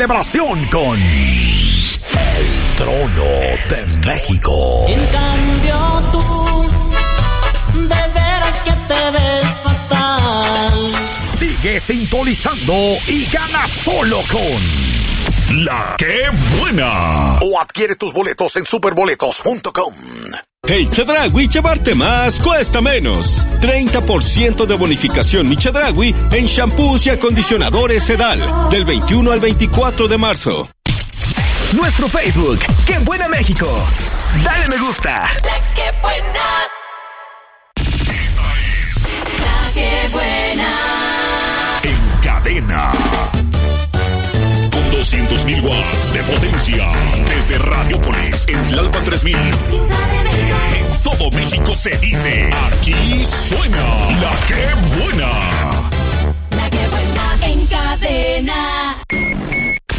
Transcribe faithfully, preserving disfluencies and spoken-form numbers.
celebración con el trono de México. En cambio tú, de veras que te ves fatal. Sigue sintonizando y gana solo con La Que Buena. O adquiere tus boletos en superboletos punto com. Hey Chedraui, llevarte más cuesta menos. treinta por ciento de bonificación Mi Chedraui en shampoos y acondicionadores Sedal. Del veintiuno al veinticuatro de marzo. Nuestro Facebook, ¡Qué Buena México! Dale me gusta. La Que Buena. La Que Buena. En cadena. Con doscientos mil watts de potencia. Desde Radiopolis en Tlalpan tres mil. En todo México se dice, aquí suena La Que Buena.